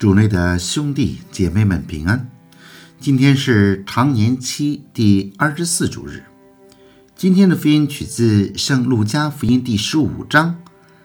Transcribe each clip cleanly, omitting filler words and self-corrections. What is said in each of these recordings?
主内的兄弟姐妹们平安。今天是常年期第24主日。今天的福音取自圣路加福音第15章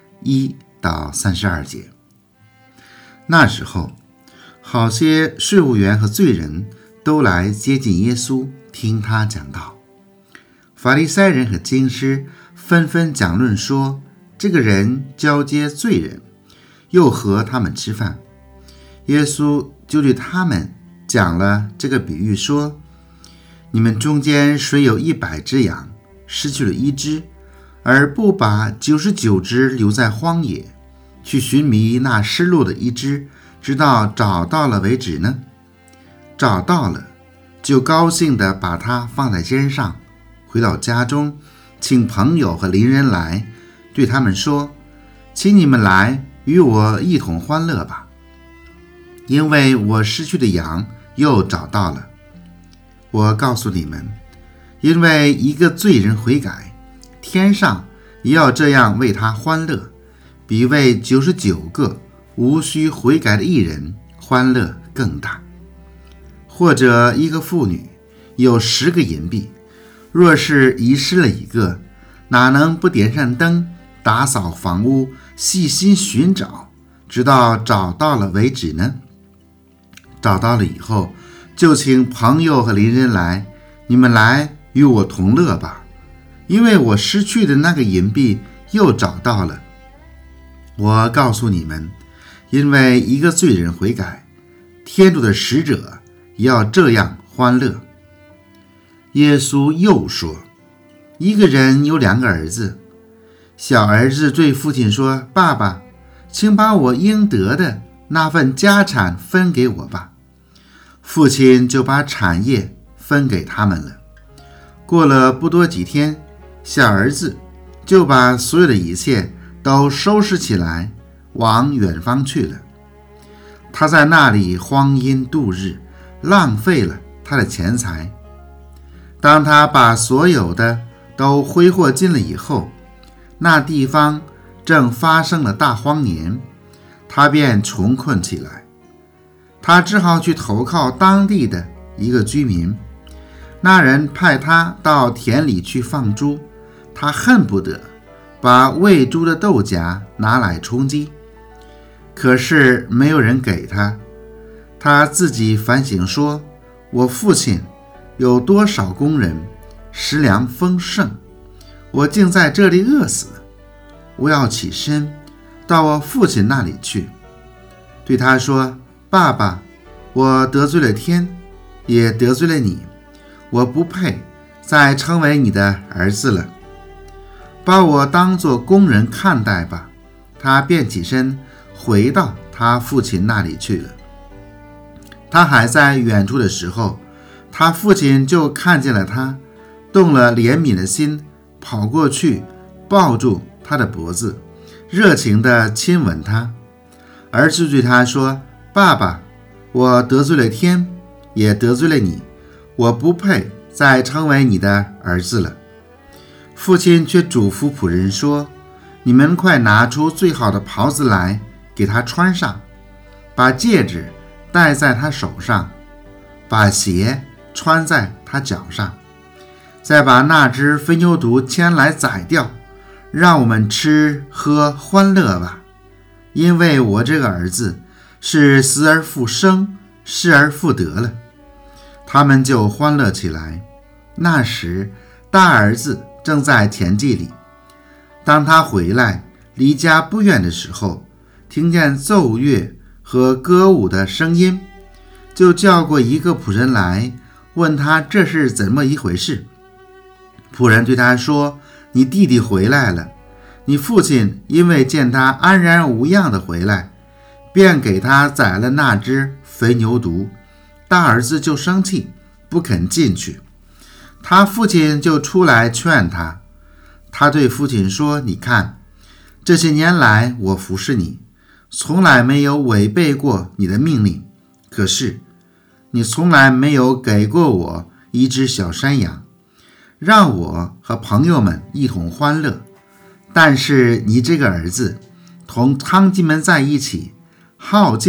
1到32节。那时候，好些税务员和罪人都来接近耶稣，听他讲道。法利赛人和经师纷纷讲论说，这个人交接罪人，又和他们吃饭。耶稣就对他们讲了这个比喻说，你们中间谁有100只羊，失去了1只，而不把99只留在荒野，去寻觅那失落的1只，直到找到了为止呢？找到了，就高兴地把它放在肩上，回到家中，请朋友和邻人来，对他们说，请你们来与我一同欢乐吧，因为我失去的羊又找到了。我告诉你们，因为一个罪人悔改，天上也要这样为他欢乐，比为99个无需悔改的义人欢乐更大。或者一个妇女有10个银币，若是遗失了1个，哪能不点上灯，打扫房屋，细心寻找，直到找到了为止呢？找到了以后，就请朋友和邻人来，你们来与我同乐吧，因为我失去的那个银币又找到了。我告诉你们，因为一个罪人悔改，天主的使者也要这样欢乐。耶稣又说，一个人有2个儿子，小儿子对父亲说，爸爸，请把我应得的那份家产分给我吧。父亲就把产业分给他们了。过了不多几天，小儿子就把所有的一切都收拾起来，往远方去了。他在那里荒淫度日，浪费了他的钱财。当他把所有的都挥霍尽了以后，那地方正发生了大荒年，他便穷困起来。他只好去投靠当地的一个居民，那人派他到田里去放猪，他恨不得把喂猪的豆荚拿来充饥，可是没有人给他。他自己反省说，我父亲有多少工人，食粮丰盛，我竟在这里饿死，我要起身到我父亲那里去，对他说，爸爸，我得罪了天，也得罪了你，我不配再成为你的儿子了，把我当作工人看待吧。他便起身回到他父亲那里去了。他还在远处的时候，他父亲就看见了他，动了怜悯的心，跑过去抱住他的脖子，热情地亲吻他。儿子对他说，爸爸，我得罪了天，也得罪了你，我不配再成为你的儿子了。父亲却嘱咐仆人说，你们快拿出最好的袍子来给他穿上，把戒指戴在他手上，把鞋穿在他脚上，再把那只肥牛犊牵来宰掉，让我们吃喝欢乐吧。因为我这个儿子是死而复生，失而复得了。他们就欢乐起来。那时大儿子正在田地里，当他回来离家不远的时候，听见奏乐和歌舞的声音，就叫过一个仆人来，问他这是怎么一回事。仆人对他说，你弟弟回来了，你父亲因为见他安然无恙的回来，便给他宰了那只肥牛犊。大儿子就生气，不肯进去。他父亲就出来劝他。他对父亲说，你看，这些年来我服侍你，从来没有违背过你的命令，可是你从来没有给过我一只小山羊，让我和朋友们一同欢乐。但是你这个儿子同娼妓们在一起，耗尽了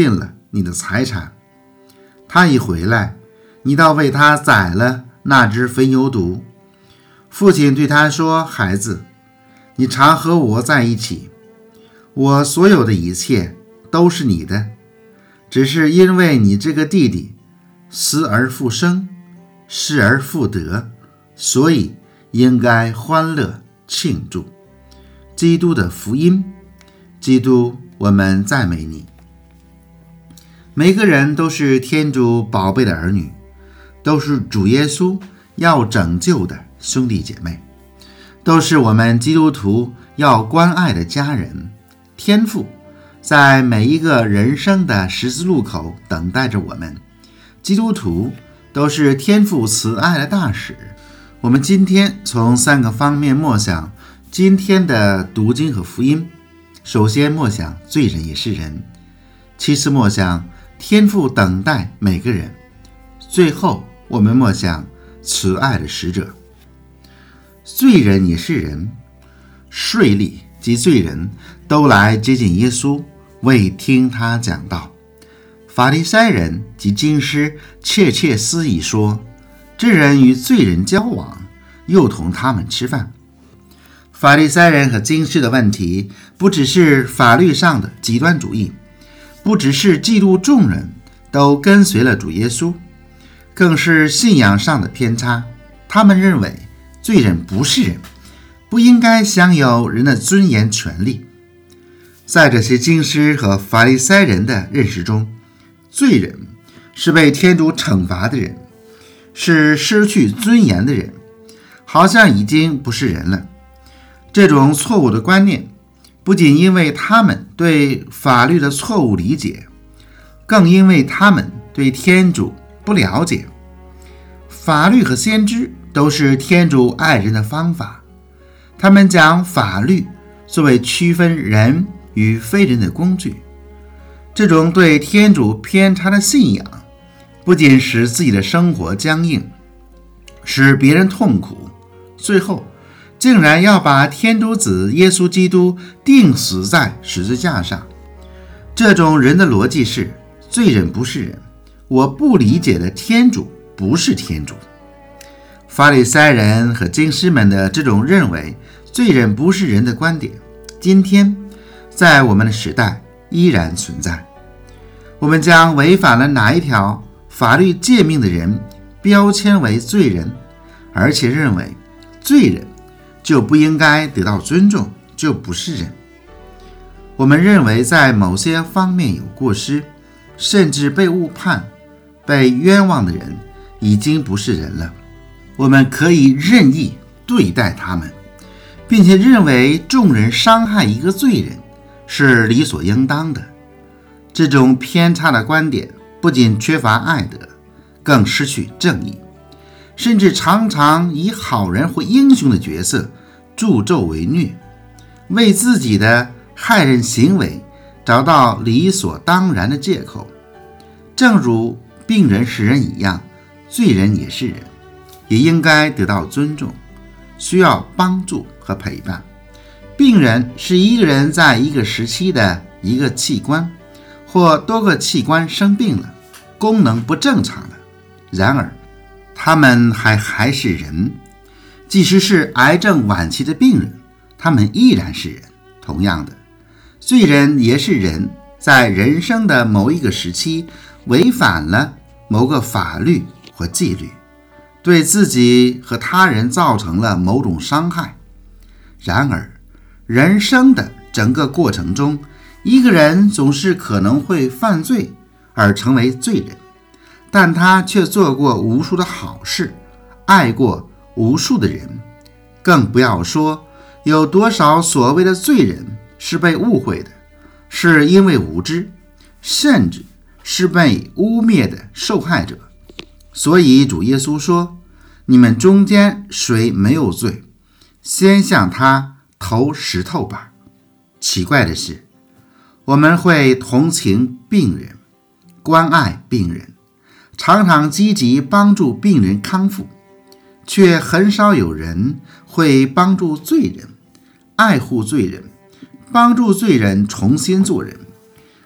你的财产。他一回来，你倒为他宰了那只肥牛犊。父亲对他说，孩子，你常和我在一起，我所有的一切都是你的，只是因为你这个弟弟死而复生，失而复得，所以应该欢乐庆祝。基督的福音。基督，我们赞美你。每个人都是天主宝贝的儿女，都是主耶稣要拯救的兄弟姐妹，都是我们基督徒要关爱的家人。天父在每一个人生的十字路口等待着我们，基督徒都是天父慈爱的大使。我们今天从3个方面默想今天的读经和福音。首先默想罪人也是人，其次默想天父等待每个人，最后我们默想慈爱的使者。罪人也是人，税吏及罪人都来接近耶稣，为听他讲道。法利赛人及经师窃窃私语说，这人与罪人交往，又同他们吃饭。法利赛人和经师的问题不只是法律上的极端主义，不只是嫉妒众人都跟随了主耶稣，更是信仰上的偏差。他们认为罪人不是人，不应该享有人的尊严权利。在这些经师和法利赛人的认识中，罪人是被天主惩罚的人，是失去尊严的人，好像已经不是人了。这种错误的观念不仅因为他们对法律的错误理解，更因为他们对天主不了解。法律和先知都是天主爱人的方法，他们将法律作为区分人与非人的工具。这种对天主偏差的信仰不仅使自己的生活僵硬，使别人痛苦，最后竟然要把天主子耶稣基督钉死在十字架上。这种人的逻辑是，罪人不是人，我不理解的天主不是天主。法利赛人和经师们的这种认为罪人不是人的观点，今天在我们的时代依然存在。我们将违反了哪一条法律诫命的人标签为罪人，而且认为罪人就不应该得到尊重，就不是人。我们认为在某些方面有过失，甚至被误判、被冤枉的人已经不是人了。我们可以任意对待他们，并且认为众人伤害一个罪人是理所应当的。这种偏差的观点不仅缺乏爱德，更失去正义，甚至常常以好人或英雄的角色助纣为虐，为自己的害人行为找到理所当然的借口。正如病人是人一样，罪人也是人，也应该得到尊重，需要帮助和陪伴。病人是一个人在一个时期的一个器官或多个器官生病了，功能不正常了，然而他们还是人。即使是癌症晚期的病人，他们依然是人。同样的，罪人也是人，在人生的某一个时期违反了某个法律或纪律，对自己和他人造成了某种伤害。然而人生的整个过程中，一个人总是可能会犯罪而成为罪人，但他却做过无数的好事，爱过无数的人。更不要说有多少所谓的罪人是被误会的，是因为无知，甚至是被污蔑的受害者。所以主耶稣说，你们中间谁没有罪，先向他投石头吧。奇怪的是，我们会同情病人，关爱病人，常常积极帮助病人康复，却很少有人会帮助罪人，爱护罪人，帮助罪人重新做人。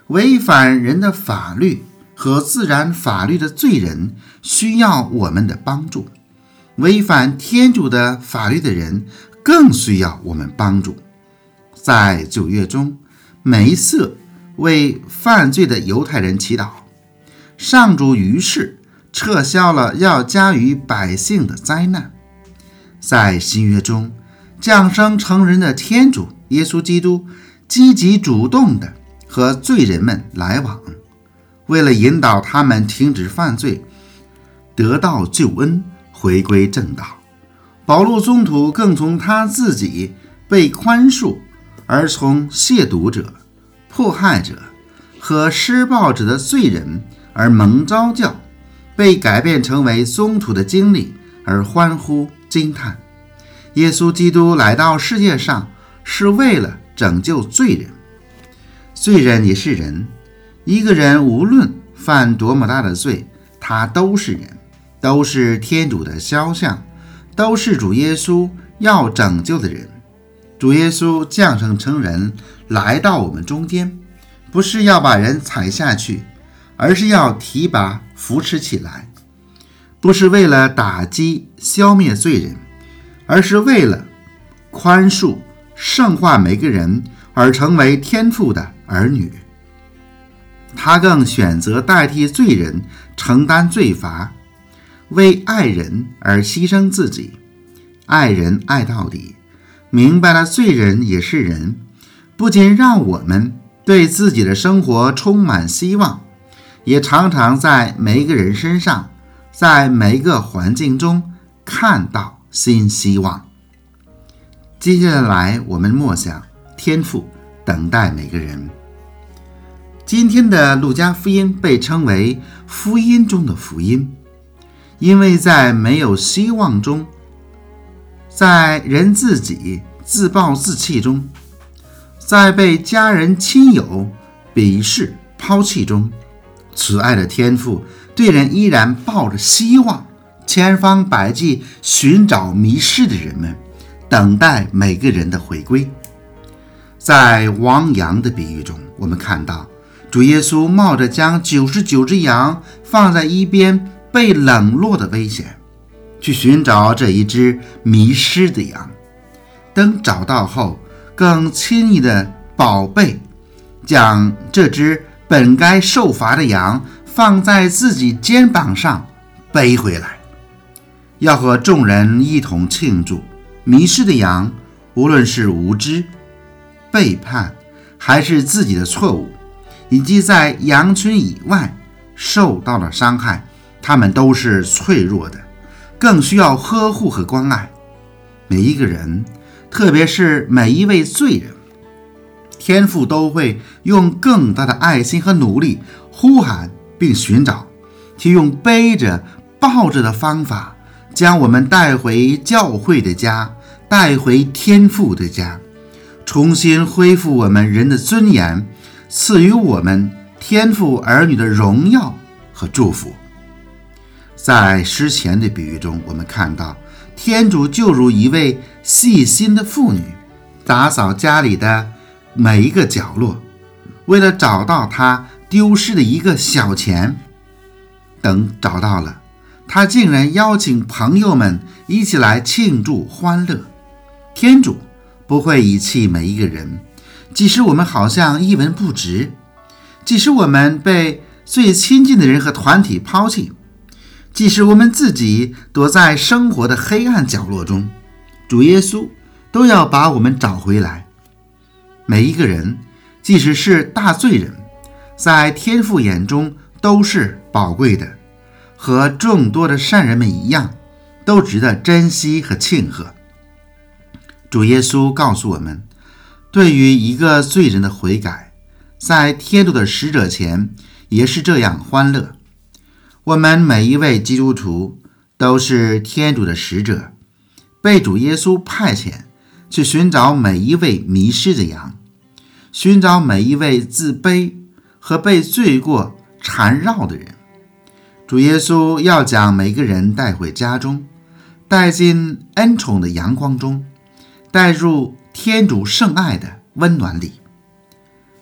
违反人的法律和自然法律的罪人需要我们的帮助，违反天主的法律的人更需要我们帮助。在9月中，梅瑟为犯罪的犹太人祈祷，上主于是撤销了要加于百姓的灾难。在新约中，降生成人的天主耶稣基督积极主动地和罪人们来往，为了引导他们停止犯罪，得到救恩，回归正道。保禄宗徒更从他自己被宽恕，而从亵渎者、迫害者和施暴者的罪人而蒙召教，被改变成为宗徒的经历而欢呼惊叹。耶稣基督来到世界上是为了拯救罪人，罪人也是人，一个人无论犯多么大的罪，他都是人，都是天主的肖像，都是主耶稣要拯救的人。主耶稣降生成人来到我们中间，不是要把人踩下去，而是要提拔扶持起来，不是为了打击消灭罪人，而是为了宽恕圣化每个人而成为天父的儿女。他更选择代替罪人承担罪罚，为爱人而牺牲自己，爱人爱到底，明白了罪人也是人，不仅让我们对自己的生活充满希望，也常常在每一个人身上，在每一个环境中看到新希望。接下来我们默想天父等待每个人。今天的路加福音被称为福音中的福音，因为在没有希望中，在人自己自暴自弃中，在被家人亲友鄙视抛弃中，慈爱的天父对人依然抱着希望，千方百计寻找迷失的人们，等待每个人的回归。在亡羊的比喻中，我们看到主耶稣冒着将99只羊放在一边被冷落的危险，去寻找这一只迷失的羊。等找到后，更亲昵的宝贝将这只本该受罚的羊放在自己肩膀上背回来，要和众人一同庆祝迷失的羊，无论是无知、背叛，还是自己的错误，以及在羊群以外受到了伤害，他们都是脆弱的，更需要呵护和关爱。每一个人，特别是每一位罪人，天父都会用更大的爱心和努力呼喊并寻找，去用背着抱着的方法将我们带回教会的家，带回天父的家，重新恢复我们人的尊严，赐予我们天父儿女的荣耀和祝福。在诗前的比喻中，我们看到天主就如一位细心的妇女，打扫家里的每一个角落，为了找到他丢失的一个小钱。等找到了，他竟然邀请朋友们一起来庆祝欢乐。天主不会遗弃每一个人，即使我们好像一文不值，即使我们被最亲近的人和团体抛弃，即使我们自己躲在生活的黑暗角落中，主耶稣都要把我们找回来。每一个人，即使是大罪人，在天父眼中都是宝贵的，和众多的善人们一样，都值得珍惜和庆贺。主耶稣告诉我们，对于一个罪人的悔改，在天主的使者前也是这样欢乐。我们每一位基督徒都是天主的使者，被主耶稣派遣去寻找每一位迷失的羊，寻找每一位自卑和被罪过缠绕的人。主耶稣要将每个人带回家中，带进恩宠的阳光中，带入天主圣爱的温暖里。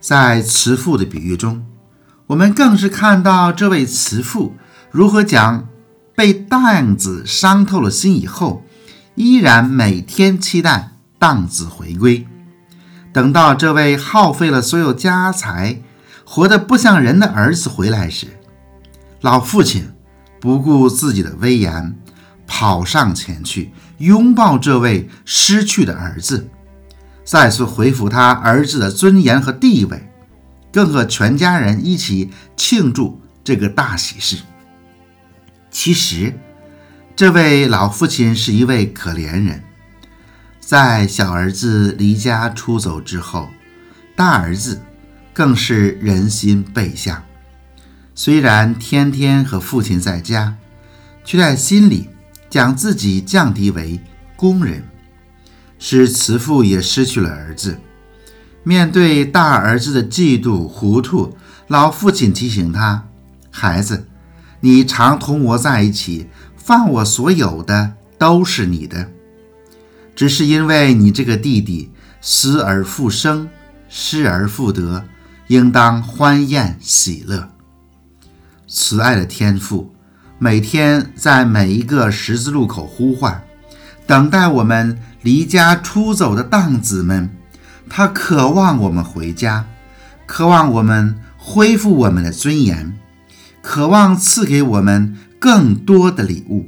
在慈父的比喻中，我们更是看到这位慈父如何将被荡子伤透了心以后，依然每天期待荡子回归。等到这位耗费了所有家财，活得不像人的儿子回来时，老父亲不顾自己的威严，跑上前去拥抱这位失去的儿子，再次恢复他儿子的尊严和地位，更和全家人一起庆祝这个大喜事。其实这位老父亲是一位可怜人，在小儿子离家出走之后，大儿子更是人心背向，虽然天天和父亲在家，却在心里将自己降低为工人，使慈父也失去了儿子。面对大儿子的嫉妒糊涂，老父亲提醒他，孩子，你常同我在一起，犯我所有的都是你的，只是因为你这个弟弟死而复生，失而复得，应当欢宴喜乐。慈爱的天父每天在每一个十字路口呼唤，等待我们离家出走的荡子们。他渴望我们回家，渴望我们恢复我们的尊严，渴望赐给我们更多的礼物。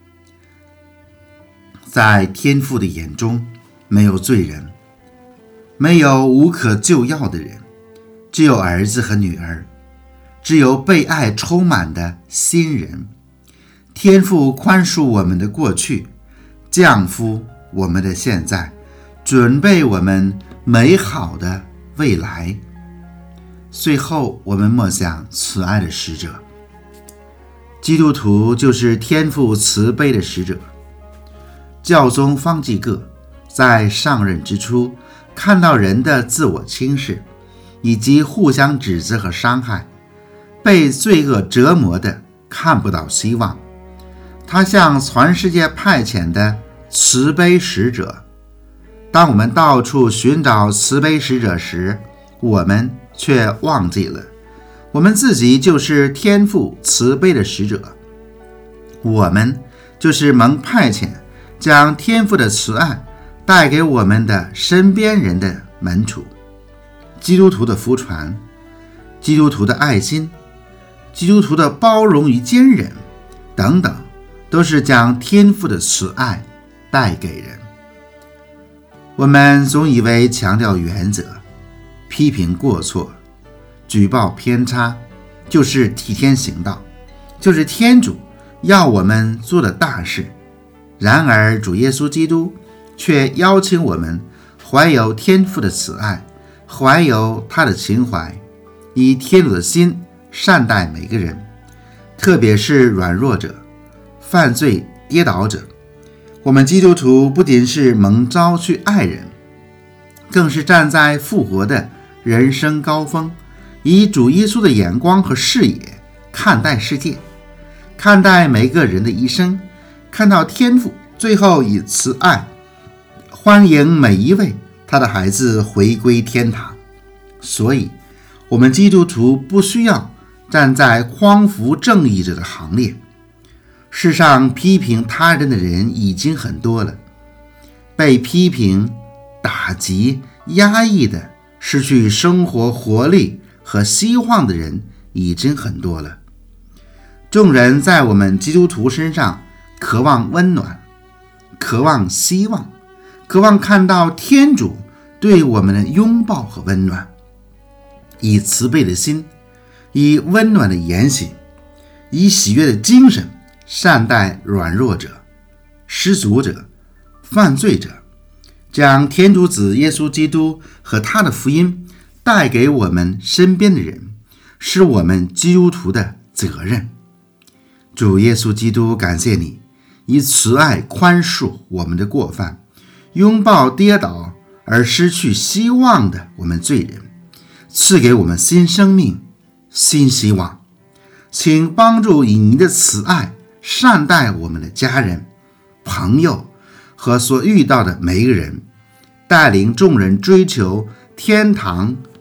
在天父的眼中，没有罪人，没有无可救药的人，只有儿子和女儿，只有被爱充满的新人。天父宽恕我们的过去，降福我们的现在，准备我们美好的未来。最后我们默想慈爱的使者，基督徒就是天父慈悲的使者。教宗方济各在上任之初，看到人的自我轻视以及互相指责和伤害，被罪恶折磨的看不到希望，他向全世界派遣的慈悲使者。当我们到处寻找慈悲使者时，我们却忘记了我们自己就是天父慈悲的使者，我们就是蒙派遣将天父的慈爱带给我们的身边人的门徒。基督徒的福传，基督徒的爱心，基督徒的包容与坚忍等等，都是将天父的慈爱带给人。我们总以为强调原则，批评过错，举报偏差，就是替天行道，就是天主要我们做的大事。然而主耶稣基督却邀请我们怀有天父的慈爱，怀有他的情怀，以天主的心善待每个人，特别是软弱者、犯罪跌倒者。我们基督徒不仅是蒙召去爱人，更是站在复活的人生高峰，以主耶稣的眼光和视野看待世界，看待每个人的一生，看到天父最后以慈爱欢迎每一位他的孩子回归天堂。所以我们基督徒不需要站在匡扶正义者的行列，世上批评他人的人已经很多了，被批评、打击、压抑的、失去生活活力和希望的人已经很多了。众人在我们基督徒身上渴望温暖，渴望希望，渴望看到天主对我们的拥抱和温暖，以慈悲的心，以温暖的言行，以喜悦的精神善待软弱者、失足者、犯罪者，将天主子耶稣基督和他的福音带给我们身边的人，是我们基督徒的责任。主耶稣基督，感谢你以慈爱宽恕我们的过犯，拥抱跌倒而失去希望的我们罪人，赐给我们新生命、新希望。请帮助以你的慈爱善待我们的家人、朋友和所遇到的每一个人，带领众人追求天堂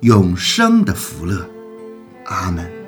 永生的福乐。阿们。